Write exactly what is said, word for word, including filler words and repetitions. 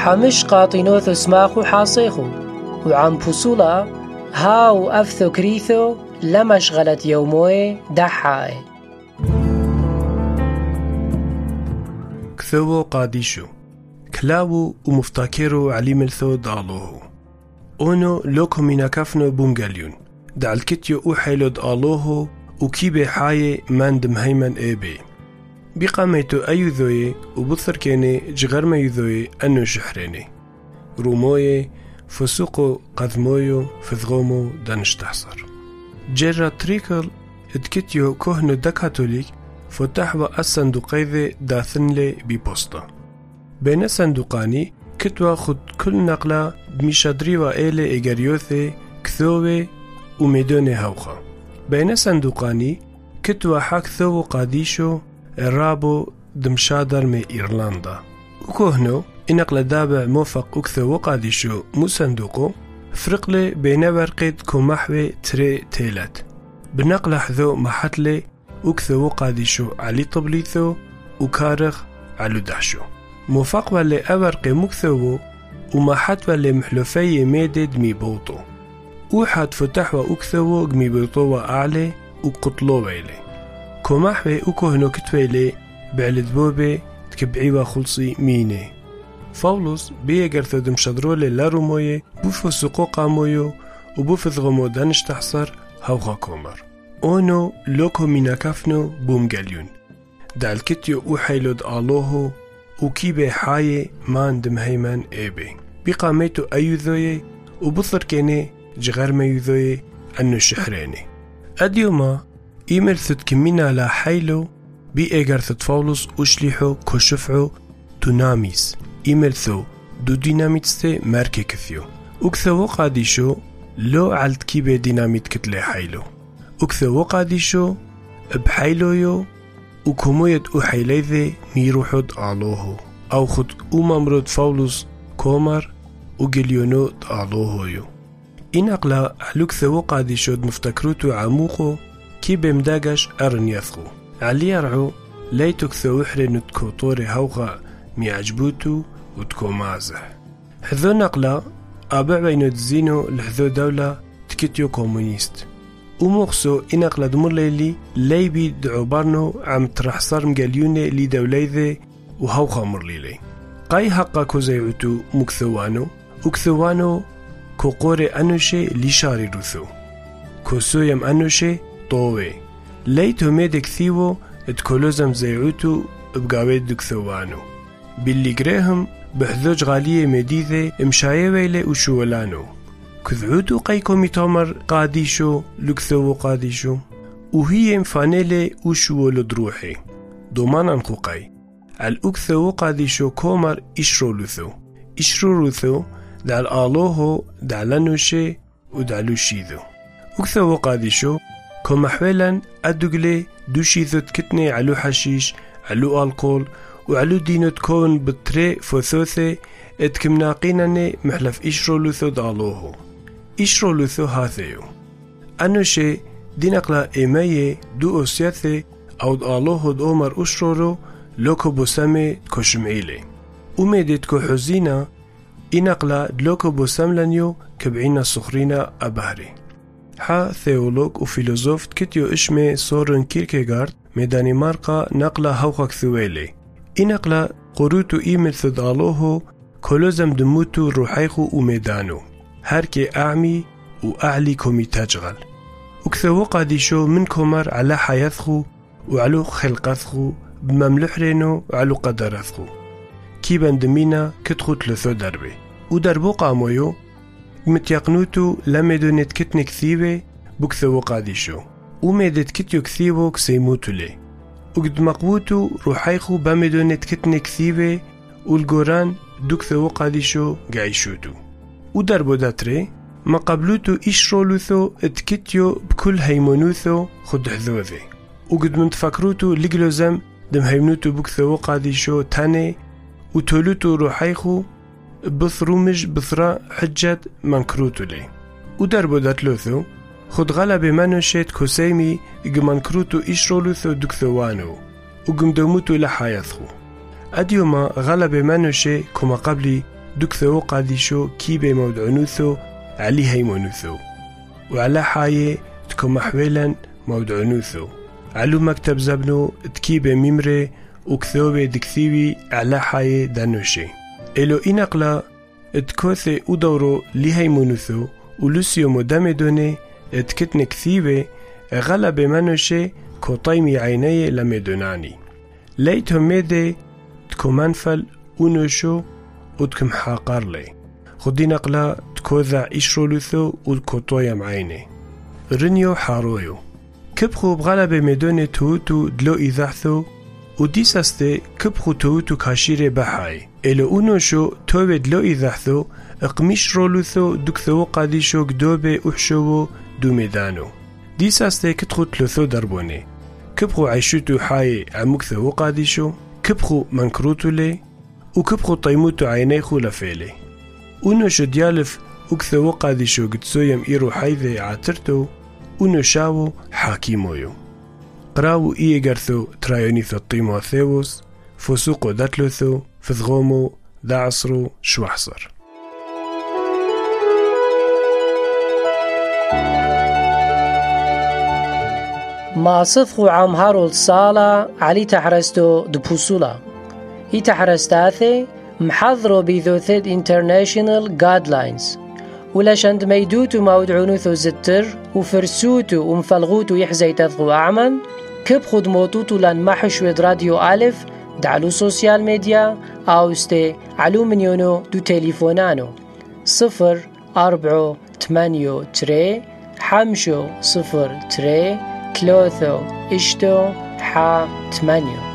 حمش قاطينوث اسماخو حاصيخو وعم بوصولا هاو أفثو كريثو لما شغلت يوموي دحاي. كثو قاديشو كلاو ومفتاكيرو علي ملثو دالوهو اونو لوكو ميناكافنو بونغاليون دالكتيو اوحيلو دالوهو وكيبي حاي ماندم هيمن ايبي بقاميتو ايوذوي وبثر كيني جغرما يذوي انو شحريني روموي فسوقو قذمويو فذغومو دانشتحصر جيرا تريكل اتكتيو كوهنو دا كاتوليك فتحوا الصندوقيذي داثنلي ببوسطة بين الصندوقاني كتوا خد كل نقلة بمشادريوا إيلي إيجاريوثي كثوي وميدوني هوخا بين الصندوقاني كتوا حاك ثو قاديشو الرابو دمشادر من إيرلندا وكوهنو إنقل دابع موفق وكثو قاديشو مو صندوقو فرقلي بين ورقيد كومحوي تري تيلات بنقل حذو محتلي وكثو قاديشو علي طبليثو وكارخ علو دحشو موفق والي أورقي مكثو ومحت والي محلوفي ميدد ميبوطو وحد فتحوا وكثو ميبوطو أعلي وقطلو ويلي كومحوي وكوهنو كتويلي بعلد بوبي تكبعيوا خلصي ميني فاولوس بيقرثو دمشادرولي لاروموي بوفو سوقو قامويو وبوفو ذغمو دانش تحصر هوغا كومر اونو لوكو ميناكافنو بومغاليون دالكتيو اوحيلود آلوهو وكيبي حاي ماندم هيمن ايبي بقاميتو ايوذوي وبثر كيني جغرما يذوي انو شحريني اديوما ايمرثت كمينا لا حيلو بي ايغرثت فاولوس وشليحو كشفعو توناميس ايمرثو دو ديناميتستي ماركي كثيو وكثو قاديشو لو عالت كيبي ديناميت كتلي حيلو وكثو قاديشو بحيلويو وكمويت أحيليذي ميروحود آلوهو أو خد أمامرود فاولوس كومر وجليونو آلوهويو إن أقلا حلوك ثو قاديشود مفتكروتو عموخو كي بمداقش أرن يثغو علي يرعو ليتوك ثو حرنو تكوطوري هوغا ميعجبوتو وتكو مازح حذو نقلا أبع بينو تزينو لحذو دولة تكتيو كومونيست وموخسو إنقل دمر ليلي ليبي دعوبارنو عم ترحصر مقاليوني لي دوليذي وهو خامر ليلي قاي حقا كوزيعتو مكثوانو وكثوانو كوقوري أنوشي ليشاري روثو كوسويم أنوشي طوي ليتو ميدك ثيوو اتكولوزم زيعتو بقاويد دكثوانو باللي قريهم بحذوج غالية مديذي مشايويلي وشولانو كذعوتو قيكو ميتامر قاديشو لكثو قاديشو وهي مفانيلي وشو لدروحي دومان انقوقاي على اكثو قاديشو كومر اشرو لثو اشرو لثو دعال آلوهو دعلانوشي ودعلوشيذو اكثو قاديشو كوم حويلا ادوغلي دوشيذو تكتني علو حشيش علو الكول وعلو دينو تكون بطري فوثوثي اتكمناقيناني محلف اشرو لثو دالوهو اشرو لثو هاثيو انوشي دينقلا ايمايه دو اوسياثي او دالوهو دومر اشرورو لوكو بوسامي تكوشمعيلي وميدت كو حزينة إنقلا دلوكو بوساملانيو كبعينا سخرينا أبهري حا ثيولوج وفيلوزوف كتيو إشمي سورن كيركيغارد ميداني مارقا نقلا هوخاك ثويلي إنقلا قروتو إيمل ثدالوهو كولوزم دموتو روحيخو وميدانو هاركي أعمي وأعلي كومي تجغل وكثو قاديشو من كومر على حياثخو وعلو خلقاثخو بمملحرينو وعلو قدرثخو كي بندمينا كتخو تلثو دربي ودربو قامويو متيقنوتو لمدونت كتنك ثيبي بكثو قاديشو وميدت كتيو كثيبو كسيموتو لي وقد مقبوتو روحيخو بمدونت كتنك ثيبي والقوران دوكثو قاديشو قايشوتو ودربو داتري ما قبلوتو إشرولوثو اتكتيو بكل هيمونوثو خد حذوذي وقد منتفكروتو لقلوزم دم هيمنوتو بكثو قاديشو تاني وتولوتو روحيخو بثرومج بثرا حجة منكروتو لي ودربو داتلوثو خد غلب منوشيت كوسيمي اقمانكروتو إشرولوثو دكثوانو وقمدوموتو لحياثخو أديوما غلب منوشي كما قبلي دكثو قاديشو كيبي مودعنوثو علي هيمونوثو وعلى حاية تكون محولا مودعنوثو علو مكتب زبنو تكيبي ميمري وكثوبي دكثيوي على حاية دانوشي إلو إنقلا تكوثي ودورو لي هيمونوثو ولوسيو مدامي دوني تكتن كثيبي غلب منوشي كوطيمي عيني لمدوناني ليتهم ميدي تكو منفل ونوشو وتكم حاقر لي خدي نقلا تكوذا إشرولوثو والكوطويا معيني رنيو حارويو كبخو بغلب مدوني توتو دلو إذاحثو وديساستي كبخو توتو كاشيري بحاي إلو ونوشو توبي دلو إذاحثو اقميش رولوثو دكثو قاديشو قدوبي وحشوو دو ميدانو ديساستي كتخو تلوثو دربوني كبخو عيشوتو حاي عمكثو قاديشو كبخو منكروتو لي وكبخو طيموتو عينيخو لفيلي ونوشو ديالف وكثو قاديشو قدسويم إيرو حيذي عاترتو ونوشاو حاكيمويو قراو إيه قرثو ترايونيثو الطيموثيوس فسوقو داتلوثو فثغومو دعصرو شوحصر ما صفخو عام هارولد صالة علي تحرستو دبوسولا هي تحرستاثي محضرو بيذوثيد انترناشنال جايدلاينز ولاشند ميدوتو مودعونوثو زتر وفرسوتو ومفلغوتو يحزي تثغو أعمن كبخو دموتوتو لان محشويد راديو ألف دعلو سوسيال ميديا أوستي علو منيونو دو تليفونانو صفر أربعو تمانيو تري حمشو صفر تري كلوثو اشتو حا تمانيو